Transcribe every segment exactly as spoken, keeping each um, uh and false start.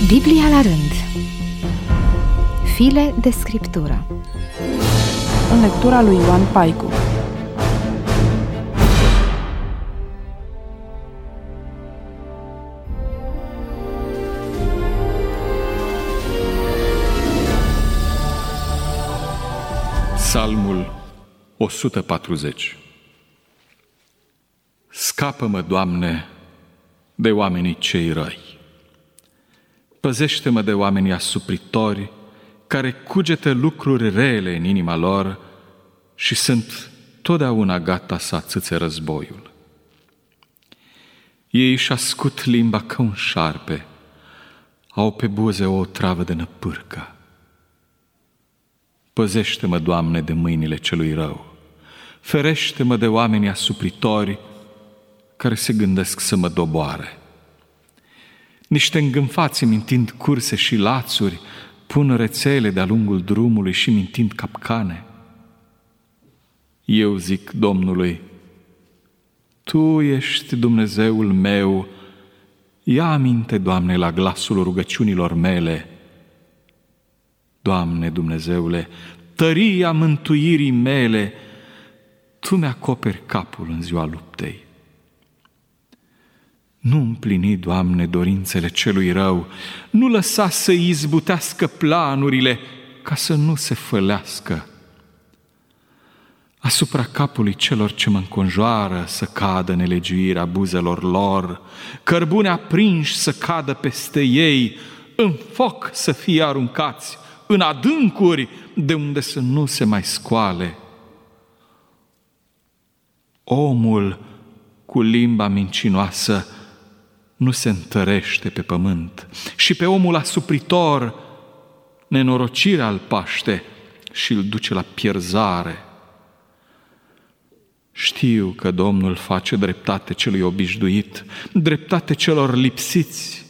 Biblia la rând. File de scriptură. În lectura lui Ioan Paicu. Psalmul o sută patruzeci. Scapă-mă, Doamne, de oamenii cei răi. Păzește-mă de oamenii asupritori, care cugetă lucruri rele în inima lor și sunt totdeauna gata să atâțe războiul. Ei își ascut limba ca un șarpe, au pe buze o travă de năpârcă. Păzește-mă, Doamne, de mâinile celui rău. Ferește-mă de oamenii asupritori care se gândesc să mă doboare. Niște îngânfați mintind curse și lațuri pun rețele de-a lungul drumului și mintind capcane. Eu zic Domnului: Tu ești Dumnezeul meu, ia aminte, Doamne, la glasul rugăciunilor mele. Doamne Dumnezeule, tăria mântuirii mele, Tu mi-acoperi capul în ziua luptei. Nu împlini, Doamne, dorințele celui rău, nu lăsa să izbutească planurile, ca să nu se fălească. Asupra capului celor ce mă înconjoară să cadă nelegiuirea buzelor lor, cărbune aprinși să cadă peste ei, în foc să fie aruncați, în adâncuri de unde să nu se mai scoale. Omul cu limba mincinoasă nu se întărește pe pământ și pe omul asupritor nenorocirea îl paște și îl duce la pierzare. Știu că Domnul face dreptate celui obișnuit, dreptate celor lipsiți.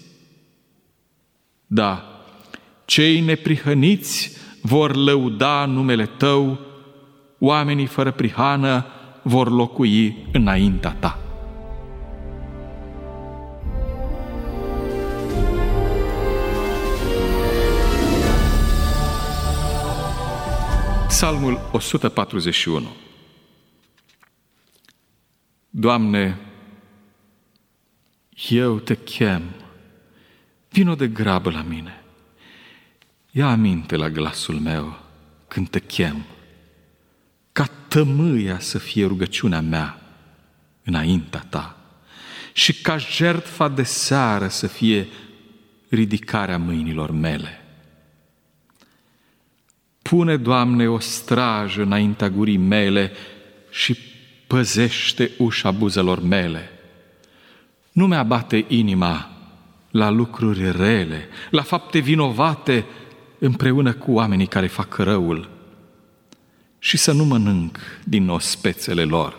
Da, cei neprihăniți vor lăuda numele Tău, oamenii fără prihană vor locui înaintea Ta. Psalmul o sută patruzeci și unu. Doamne, eu Te chem, vino de grabă la mine. Ia aminte la glasul meu când Te chem, ca tămâia să fie rugăciunea mea înaintea Ta și ca jertfa de seară să fie ridicarea mâinilor mele. Pune, Doamne, o strajă înaintea gurii mele și păzește ușa buzelor mele. Nu mi-abate inima la lucruri rele, la fapte vinovate împreună cu oamenii care fac răul și să nu mănânc din ospețele lor.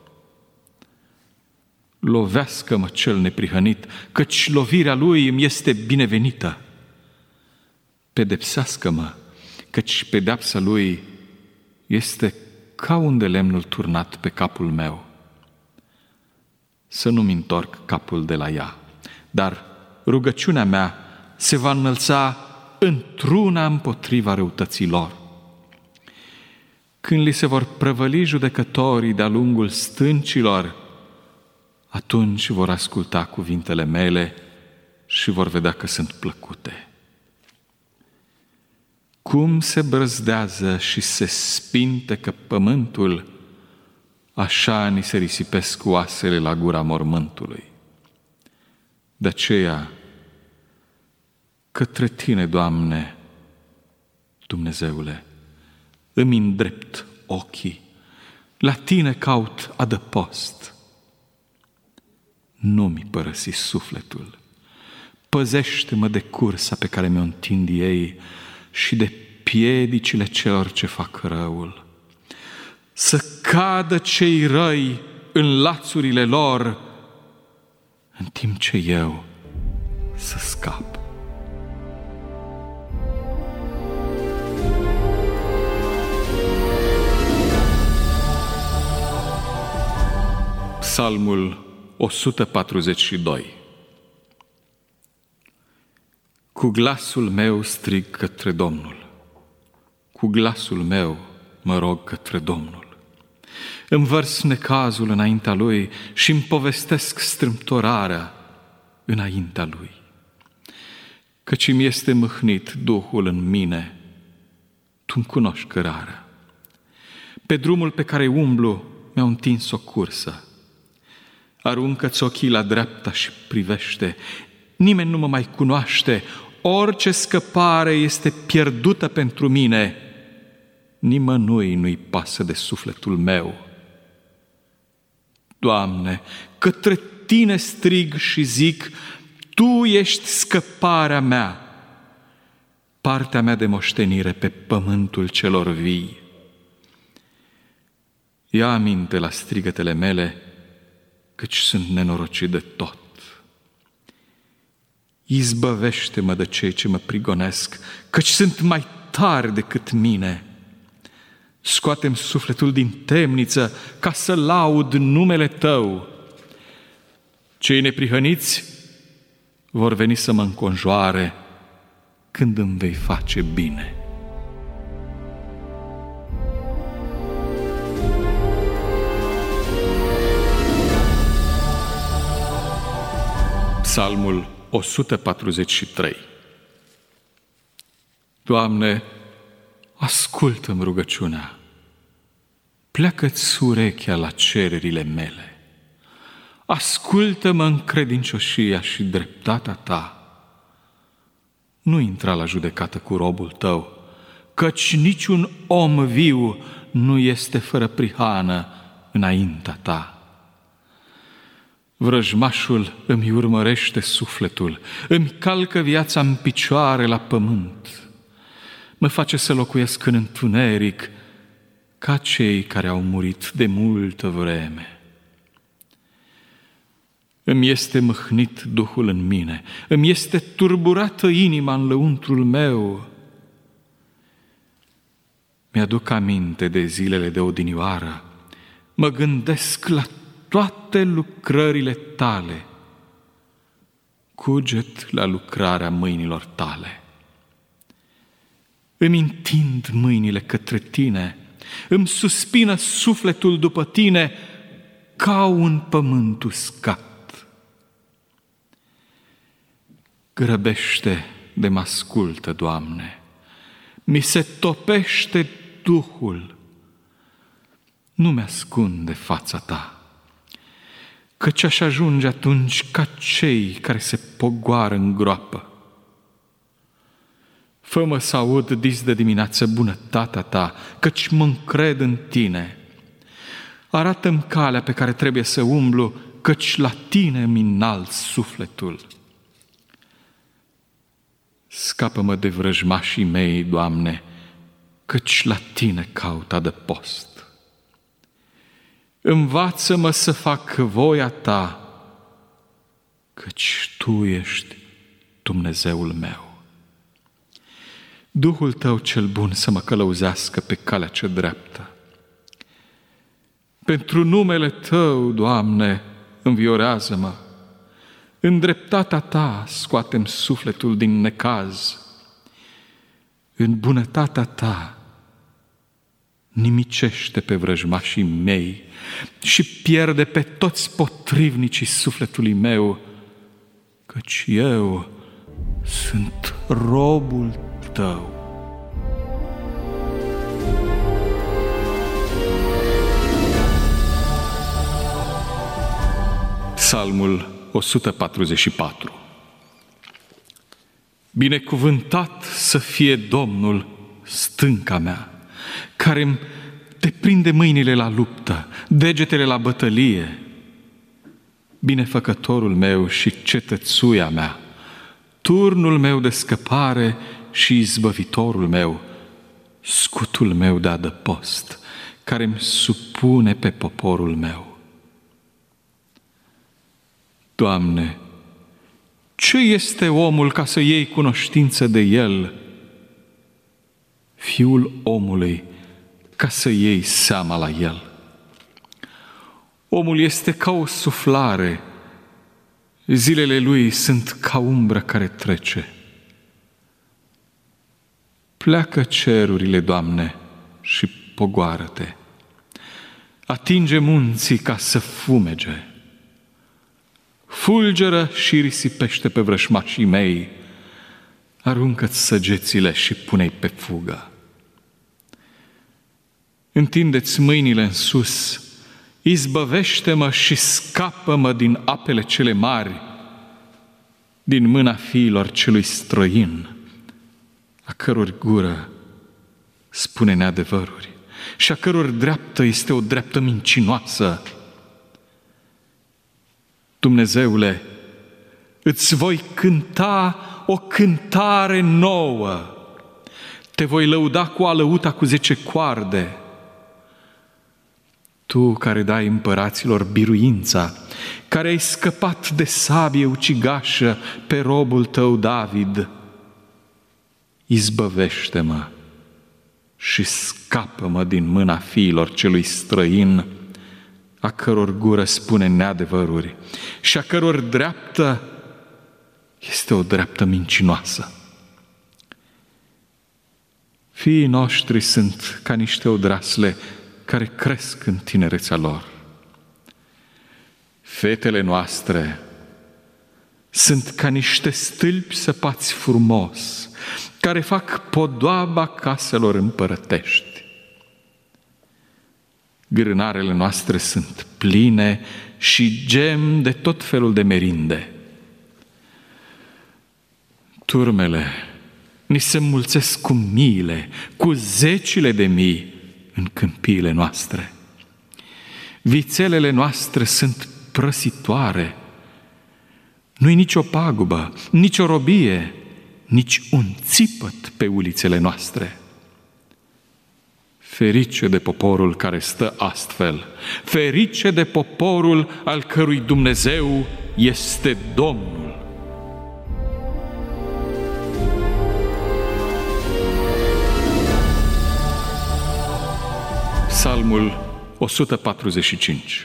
Lovească-mă cel neprihănit, căci lovirea lui îmi este binevenită. Pedepsească-mă, căci pedeapsa lui este ca un de lemnul turnat pe capul meu. Să nu-mi întorc capul de la ea, dar rugăciunea mea se va înălța într-una împotriva răutății lor. Când li se vor prăvăli judecătorii de-a lungul stâncilor, atunci vor asculta cuvintele mele și vor vedea că sunt plăcute. Cum se brăzdează și se spintecă pământul, așa ni se risipesc oasele la gura mormântului. De aceea, către Tine, Doamne, Dumnezeule, îmi îndrept ochii, la Tine caut adăpost. Nu mi părăsi sufletul, păzește-mă de cursa pe care mi-o întind ei și de piedicile celor ce fac răul. Să cadă cei răi în lațurile lor, în timp ce eu să scap. Psalmul o sută patruzeci și doi. Cu glasul meu strig către Domnul, cu glasul meu mă rog către Domnul. Îmi vărs necazul înaintea Lui și îmi povestesc strâmtorarea înaintea Lui. Căci îmi este mâhnit Duhul în mine, Tu-mi cunoști cărarea. Pe drumul pe care umblu mi-au întins o cursă. Aruncă-ți ochii la dreapta și privește, nimeni nu mă mai cunoaște, orice scăpare este pierdută pentru mine, nimănui nu-i pasă de sufletul meu. Doamne, către Tine strig și zic, Tu ești scăparea mea, partea mea de moștenire pe pământul celor vii. Ia aminte la strigătele mele, căci sunt nenorocit de tot. Izbăvește-mă de cei ce mă prigonesc, căci sunt mai tari decât mine. Scoate-mi sufletul din temniță, ca să laud numele Tău. Cei neprihăniți vor veni să mă înconjoare când îmi vei face bine. Psalmul o sută patruzeci și trei. Doamne, ascultă-mi rugăciunea, pleacă-ți urechea la cererile mele, ascultă-mă în credincioșia și dreptatea Ta. Nu intra la judecată cu robul Tău, căci niciun om viu nu este fără prihană înaintea Ta. Vrăjmașul îmi urmărește sufletul, îmi calcă viața în picioare la pământ. Mă face să locuiesc în întuneric ca cei care au murit de multă vreme. Îmi este mâhnit Duhul în mine, îmi este turburată inima în lăuntrul meu. Mi-aduc aminte de zilele de odinioară, mă gândesc la toate lucrările Tale, cuget la lucrarea mâinilor Tale. Îmi întind mâinile către Tine, îmi suspină sufletul după Tine ca un pământ uscat. Grăbește de mă ascultă, Doamne, mi se topește Duhul, nu mi-ascunde fața Ta, căci aș ajunge atunci ca cei care se pogoară în groapă. Fă-mă să aud dis de dimineață bunătatea Ta, căci mă încred în Tine. Arată-mi calea pe care trebuie să umblu, căci la Tine îmi înalt sufletul. Scapă-mă de vrăjmașii mei, Doamne, căci la Tine caut adăpost. Învață-mă să fac voia Ta, căci Tu ești Dumnezeul meu. Duhul Tău cel bun să mă călăuzească pe calea cea dreaptă. Pentru numele Tău, Doamne, înviorează-mă. În dreptatea Ta scoate-mi sufletul din necaz. În bunătatea Ta nimicește pe vrăjmașii mei și pierde pe toți potrivnicii sufletului meu, căci eu sunt robul Tău. Psalmul o sută patruzeci și patru. Binecuvântat să fie Domnul, stânca mea, care îmi deprinde mâinile la luptă, degetele la bătălie. Binefăcătorul meu și cetățuia mea, turnul meu de scăpare și izbăvitorul meu, scutul meu de adăpost, care îmi supune pe poporul meu. Doamne, ce este omul ca să iei cunoștință de el? Fiul omului ca să iei seama la el. Omul este ca o suflare, zilele lui sunt ca umbră care trece. Pleacă cerurile, Doamne, și pogoară-te. Atinge munții ca să fumege. Fulgeră și risipește pe vrășmașii mei. Aruncă-ți săgețile și pune-i pe fugă. Întindeți mâinile în sus, izbăvește-mă și scapă-mă din apele cele mari, din mâna fiilor celui străin, a căror gură spune neadevăruri și a căror dreaptă este o dreaptă mincinoasă. Dumnezeule, îți voi cânta o cântare nouă, te voi lăuda cu alăuta cu zece coarde. Tu care dai împăraților biruința, care ai scăpat de sabie ucigașă pe robul tău David, izbăvește-mă și scapă-mă din mâna fiilor celui străin, a căror gură spune neadevăruri și a căror dreaptă este o dreaptă mincinoasă. Fiii noștri sunt ca niște odrasle care cresc în tinerețea lor. Fetele noastre sunt ca niște stâlpi săpați frumos, care fac podoaba caselor împărătești. Grânarele noastre sunt pline și gem de tot felul de merinde. Turmele ni se mulțesc cu miile, cu zecile de mii în câmpiile noastre. Vițelele noastre sunt prăsitoare. Nu-i nicio pagubă, nicio robie, nici un țipăt pe ulițele noastre. Ferice de poporul care stă astfel, ferice de poporul al cărui Dumnezeu este Domnul. Psalmul o sută patruzeci și cinci.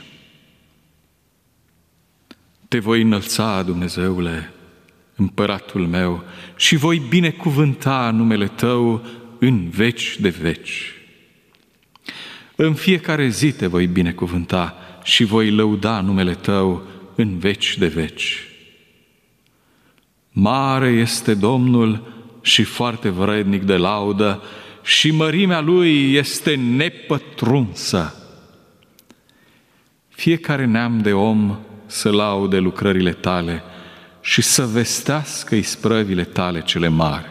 Te voi înălța, Dumnezeule, împăratul meu, și voi binecuvânta numele Tău în veci de veci. În fiecare zi te voi binecuvânta și voi lăuda numele Tău în veci de veci. Mare este Domnul și foarte vrednic de laudă, și mărimea Lui este nepătrunsă. Fiecare neam de om să laude lucrările Tale și să vestească isprăvile Tale cele mari.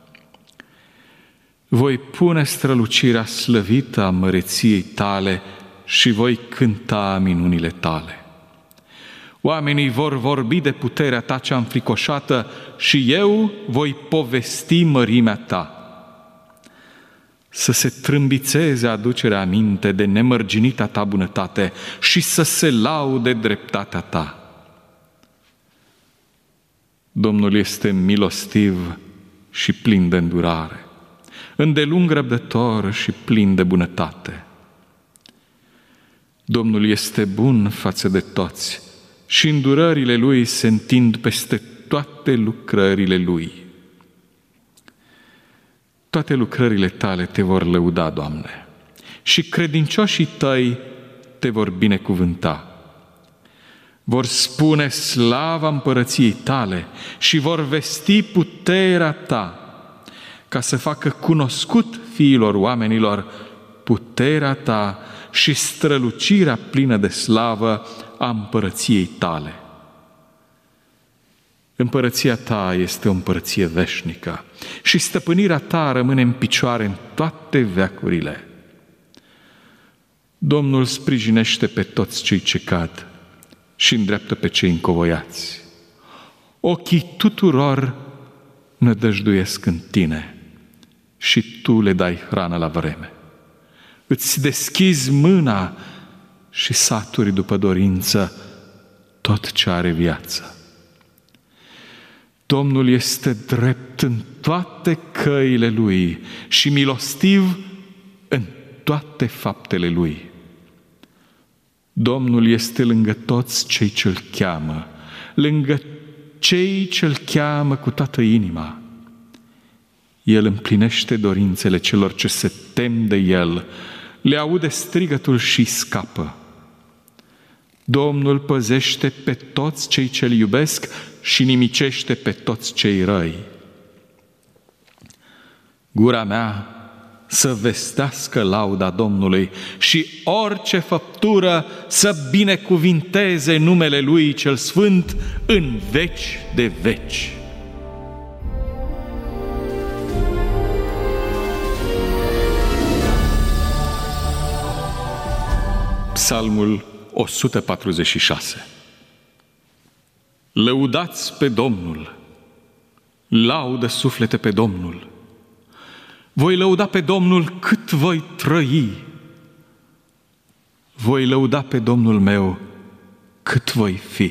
Voi pune strălucirea slăvită a măreției Tale și voi cânta minunile Tale. Oamenii vor vorbi de puterea Ta cea înfricoșată și eu voi povesti mărimea Ta. Să se trâmbițeze aducerea aminte de nemărginita Ta bunătate și să se laude dreptatea Ta. Domnul este milostiv și plin de îndurare, îndelung răbdător și plin de bunătate. Domnul este bun față de toți și îndurările Lui se întind peste toate lucrările Lui. Toate lucrările Tale te vor lăuda, Doamne, și credincioșii Tăi te vor binecuvânta. Vor spune slava împărăției Tale și vor vesti puterea Ta, ca să facă cunoscut fiilor oamenilor puterea Ta și strălucirea plină de slavă a împărăției Tale. Împărăția Ta este o împărăție veșnică și stăpânirea Ta rămâne în picioare în toate veacurile. Domnul sprijinește pe toți cei ce cad și îndreaptă pe cei încovoiați. Ochii tuturor nădăjduiesc în Tine și Tu le dai hrană la vreme. Îți deschizi mâna și saturi după dorință tot ce are viață. Domnul este drept în toate căile Lui și milostiv în toate faptele Lui. Domnul este lângă toți cei ce-L cheamă, lângă cei ce-L cheamă cu toată inima. El împlinește dorințele celor ce se tem de El, le aude strigătul și scapă. Domnul păzește pe toți cei ce-L iubesc și nimicește pe toți cei răi. Gura mea să vestească lauda Domnului și orice făptură să binecuvinteze numele Lui cel Sfânt în veci de veci. Psalmul o sută patruzeci și șase. Lăudați pe Domnul, laudă suflete pe Domnul. Voi lăuda pe Domnul cât voi trăi. Voi lăuda pe Domnul meu cât voi fi.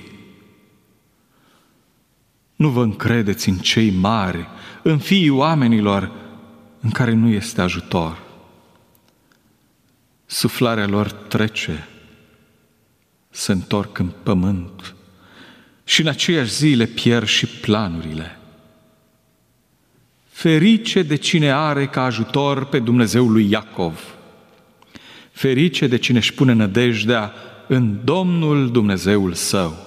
Nu vă încredeți în cei mari, în fiii oamenilor, în care nu este ajutor. Suflarea lor trece, se întorc în pământ și în aceeași zi le pierd și planurile. Ferice de cine are ca ajutor pe Dumnezeul lui Iacov. Ferice de cine își pune nădejdea în Domnul Dumnezeul său.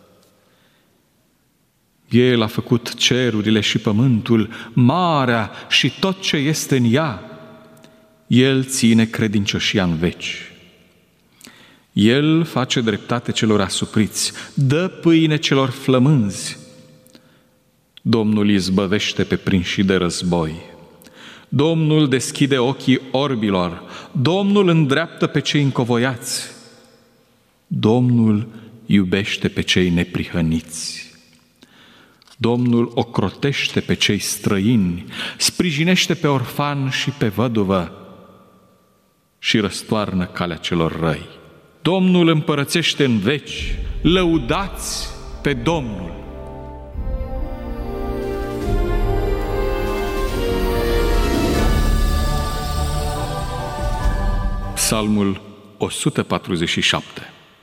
El a făcut cerurile și pământul, marea și tot ce este în ea. El ține credincioșia în veci. El face dreptate celor asupriți, dă pâine celor flămânzi. Domnul izbăvește pe prinși de război. Domnul deschide ochii orbilor. Domnul îndreaptă pe cei încovoiați. Domnul iubește pe cei neprihăniți. Domnul ocrotește pe cei străini, sprijinește pe orfan și pe văduvă și răstoarnă calea celor răi. Domnul împărățește în veci, lăudați pe Domnul! Psalmul o sută patruzeci și șapte.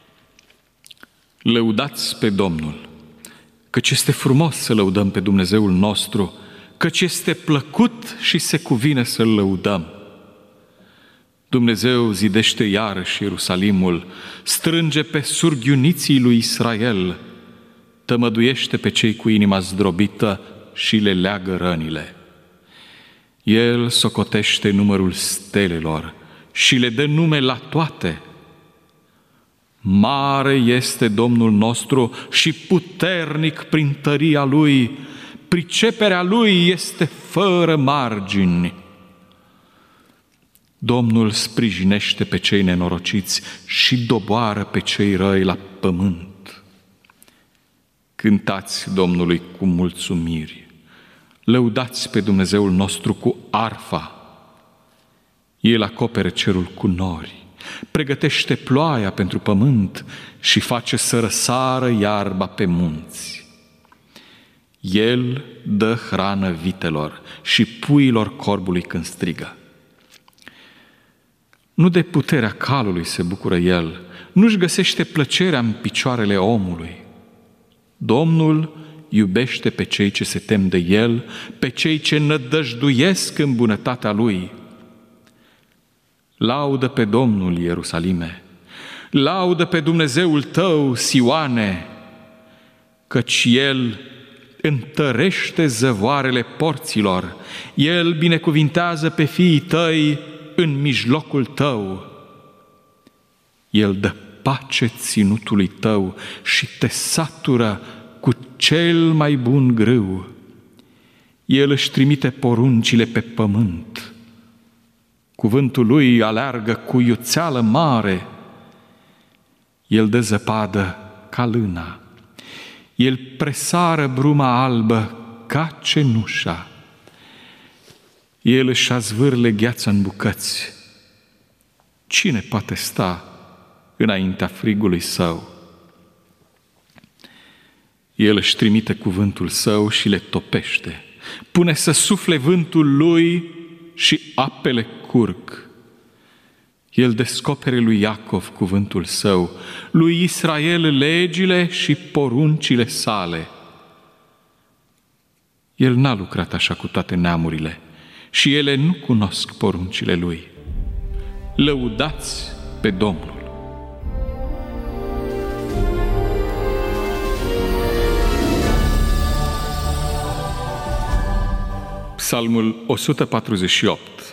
Lăudați pe Domnul, căci este frumos să lăudăm pe Dumnezeul nostru, căci este plăcut și se cuvine să-L lăudăm. Dumnezeu zidește iarăși Ierusalimul, strânge pe surghiuniții lui Israel, tămăduiește pe cei cu inima zdrobită și le leagă rănile. El socotește numărul stelelor și le dă nume la toate. Mare este Domnul nostru și puternic prin tăria Lui, priceperea Lui este fără margini. Domnul sprijinește pe cei nenorociți și doboară pe cei răi la pământ. Cântați Domnului cu mulțumiri, lăudați pe Dumnezeul nostru cu arfa. El acopere cerul cu nori, pregătește ploaia pentru pământ și face să răsară iarba pe munți. El dă hrană vitelor și puiilor corbului când strigă. Nu de puterea calului se bucură el, nu-și găsește plăcerea în picioarele omului. Domnul iubește pe cei ce se tem de el, pe cei ce nădăjduiesc în bunătatea lui. Laudă pe Domnul, Ierusalime, laudă pe Dumnezeul tău, Sioane, căci El întărește zăvoarele porților, El binecuvintează pe fiii tăi în mijlocul tău. El dă pace ținutului tău și te satură cu cel mai bun grâu. El își trimite poruncile pe pământ. Cuvântul Lui aleargă cu iuțeală mare. El dă zăpadă ca lâna. El presară bruma albă ca cenușa. El își azvârle gheața în bucăți. Cine poate sta înaintea frigului său? El își trimite cuvântul său și le topește. Pune să sufle vântul lui și apele curg. El descopere lui Iacov cuvântul său, lui Israel legile și poruncile sale. El n-a lucrat așa cu toate neamurile și ele nu cunosc poruncile Lui. Lăudați pe Domnul! Psalmul o sută patruzeci și opt.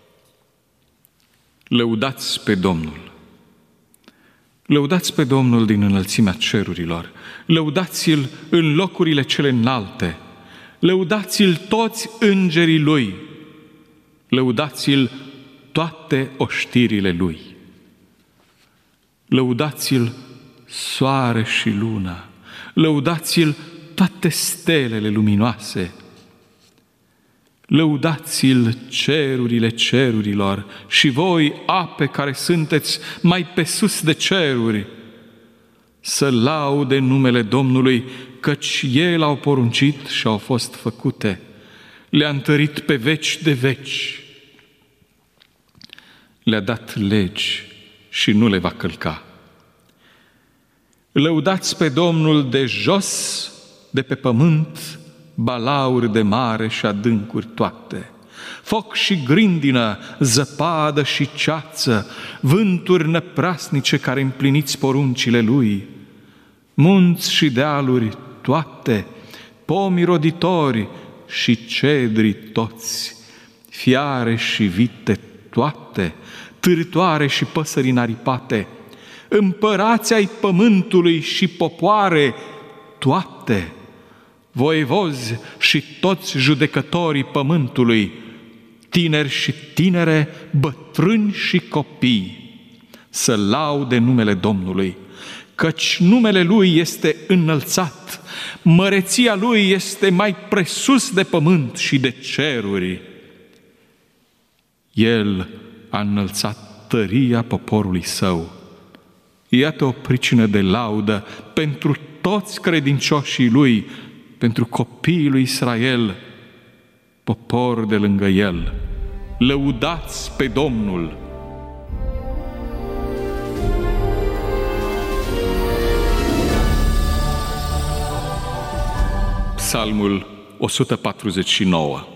Lăudați pe Domnul! Lăudați pe Domnul din înălțimea cerurilor, lăudați-L în locurile cele înalte, lăudați-L toți îngerii Lui, lăudați-L toate oștirile Lui. Lăudați-L soare și lună, lăudați-L toate stelele luminoase, lăudați-L cerurile cerurilor și voi, ape care sunteți mai pe sus de ceruri, să laude numele Domnului, căci El au poruncit și au fost făcute, le-a întărit pe veci de veci, le-a dat legi și nu le va călca. Lăudați pe Domnul de jos, de pe pământ, balauri de mare și adâncuri toate, foc și grindină, zăpadă și ceață, vânturi năprasnice care împliniți poruncile Lui, munți și dealuri toate, pomi roditori și cedri toți, fiare și vite toate, târtoare și păsări naripate, împărați ai pământului și popoare toate, voievozi și toți judecătorii pământului, tineri și tinere, bătrâni și copii, să laude numele Domnului, căci numele Lui este înălțat, măreția Lui este mai presus de pământ și de ceruri. El a înălțat tăria poporului Său. Iată o pricină de laudă pentru toți credincioșii Lui, pentru copiii lui Israel, popor de lângă El. Lăudați pe Domnul! Psalmul o sută patruzeci și nouă.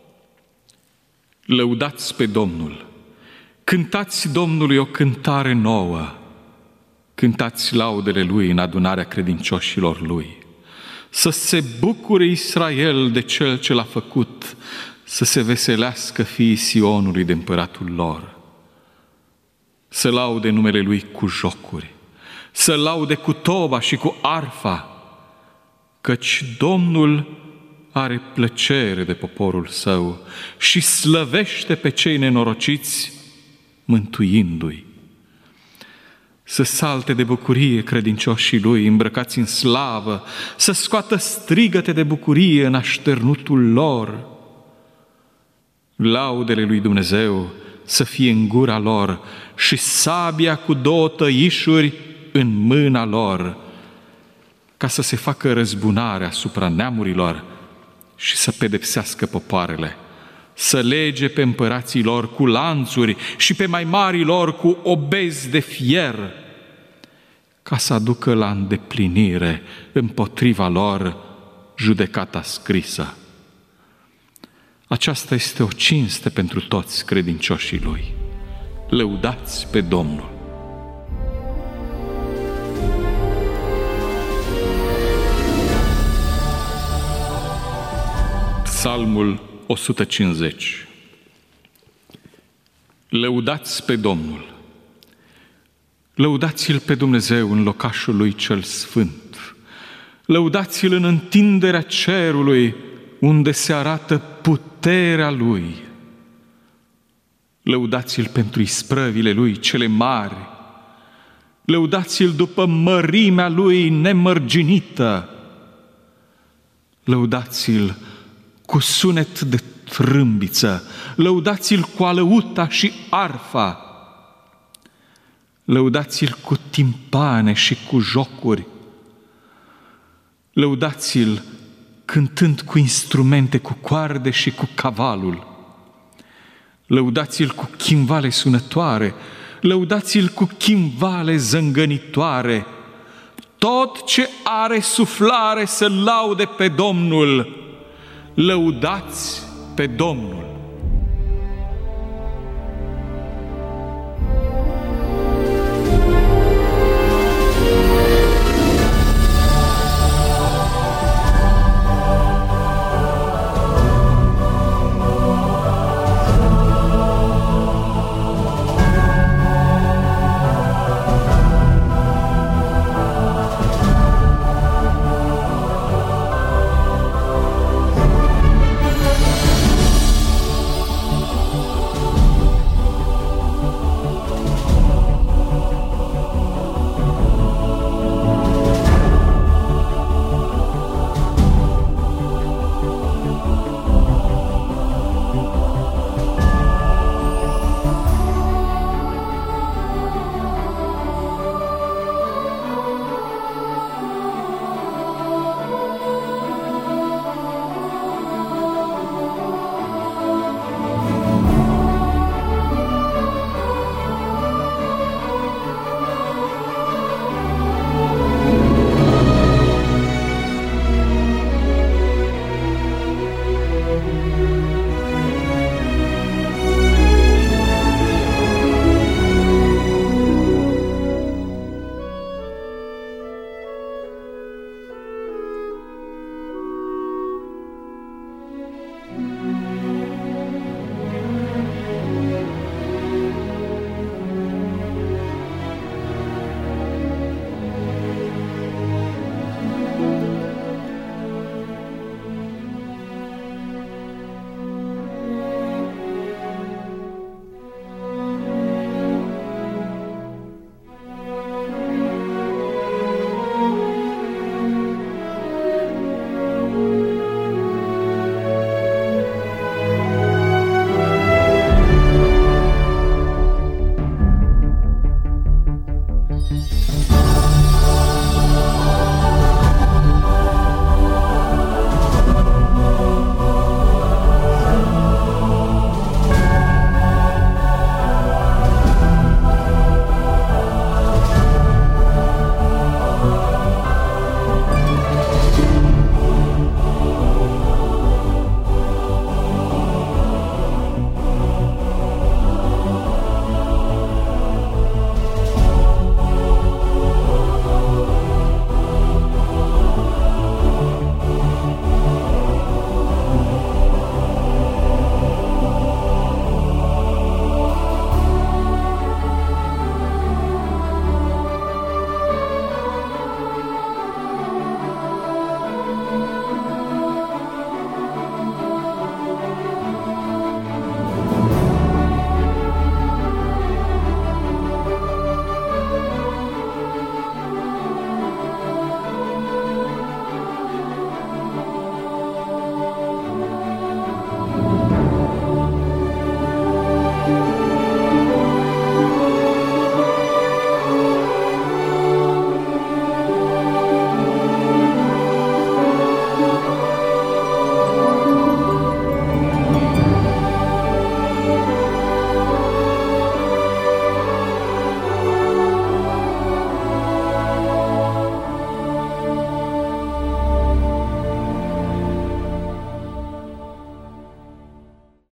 Lăudați pe Domnul! Cântați Domnului o cântare nouă! Cântați laudele Lui în adunarea credincioșilor Lui! Să se bucure Israel de Cel ce l-a făcut, să se veselească fiii Sionului de împăratul lor. Să laude numele Lui cu jocuri, să laude cu toba și cu arfa, căci Domnul are plăcere de poporul Său și slăvește pe cei nenorociți, mântuindu-i. Să salte de bucurie credincioșii Lui îmbrăcați în slavă, să scoată strigăte de bucurie în așternutul lor. Laudele lui Dumnezeu să fie în gura lor și sabia cu două tăișuri în mâna lor, ca să se facă răzbunare asupra neamurilor și să pedepsească popoarele, să lege pe împărații lor cu lanțuri și pe mai marii lor cu obezi de fier, ca să aducă la îndeplinire împotriva lor judecata scrisă. Aceasta este o cinste pentru toți credincioșii Lui. Lăudați pe Domnul! Psalmul o sută cincizeci. Lăudați pe Domnul! Lăudați-L pe Dumnezeu în locașul Lui cel sfânt! Lăudați-L în întinderea cerului, unde se arată puterea Lui! Lăudați-L pentru isprăvile Lui cele mari! Lăudați-L după mărimea Lui nemărginită! Lăudați-L cu sunet de trâmbiță, lăudați-L cu alăuta și arfa, lăudați-L cu timpane și cu jocuri, lăudați-L cântând cu instrumente, cu coarde și cu cavalul, lăudați-L cu chimvale sunătoare, lăudați-L cu chimvale zângănitoare. Tot ce are suflare să laude pe Domnul. Lăudați pe Domnul!